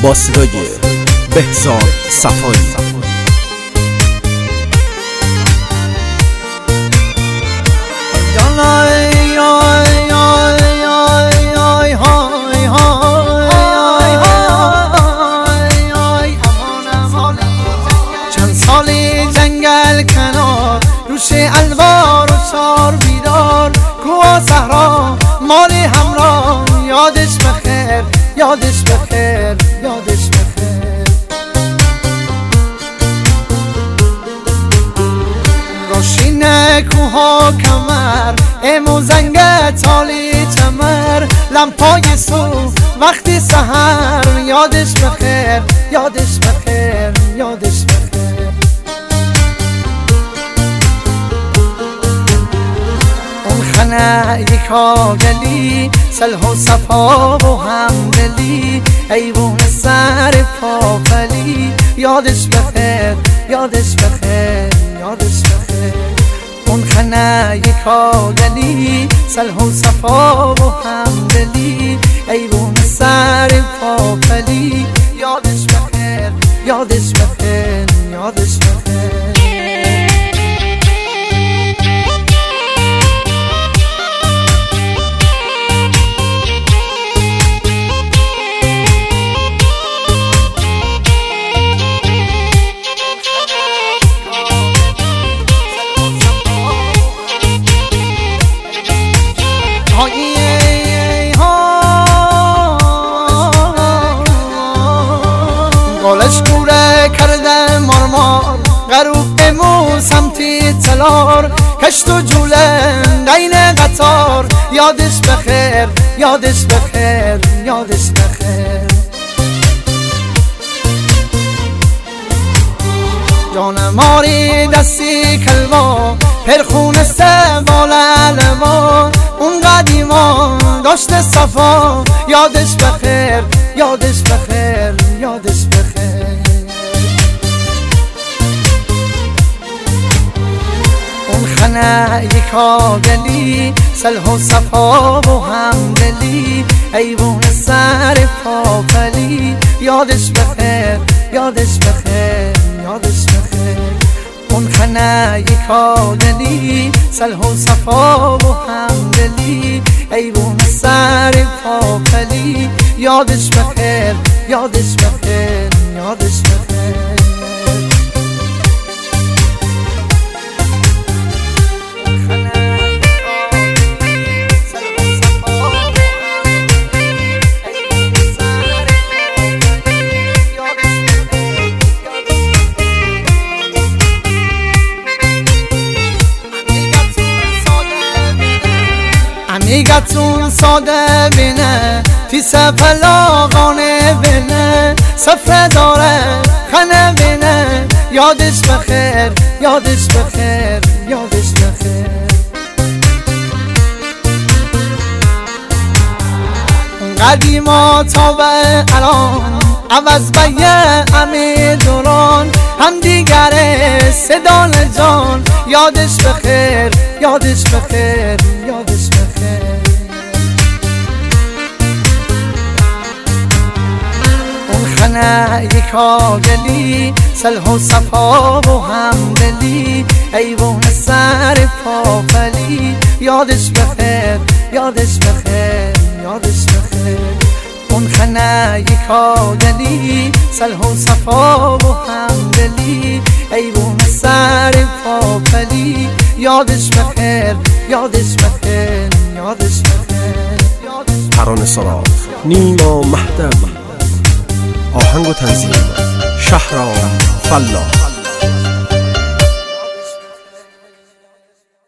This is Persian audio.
با صدای بهزاد صفایی. چند سالی جنگل کنار روش الوار و چار بیدار کوه صحرا مالی همراه یادش بخیر یادش بخیر یادش بخیر روشینه کوها کمر امو زنگ تالی چمر لمپای سو وقتی سحر یادش بخیر یادش بخیر یادش بخیر اون خنه یکا گلی صلح و صفا و همدلی ایوون سر پاپلی یادش بخیر یادش بخیر یادش بخیر اون خنه یکا گلی صلح و صفا و همدلی ایوون سر پاپلی یادش بخیر یادش بخیر یادش بخیر گلش کوره کرده مارمار غروب امو سمتی تلار کشت و جوله دین قطار یادش بخیر یادش بخیر یادش بخیر جان ماری دستی کلوا پرخون استقبال علما اون قدیما داشت صفا یادش بخیر یادش بخیر یادش بخیر اون خنه یکا گلی صلح و صفا و همدلی ایوون سر پاپلی یادش بخیر یادش بخیر یادش بخیر اون خنه یکا گلی صلح و صفا و همدلی ایوون سر پاپلی یادش بخیر یادش بخیر یادش بخیر میگتون ساده بینه تی سفلاغانه بینه سفره داره خنه بینه یادش بخیر یادش بخیر یادش بخیر قدیما تا به الان عوض بیه امی دوران هم دیگره صدان جان یادش بخیر یادش بخیر یادش بخیر اون خنه یکا گلی صلح و صفا و همدلی ایوون سر پاپلی یادش بخیر یادش بخیر یادش بخیر اون خنه یکا گلی صلح و صفا و همدلی ایوون سر پاپلی یادش بخیر یادش بخیر یادش بخیر ترانه سرا نیما مهدوی، آهنگ و تنظیم شهرام فلاح.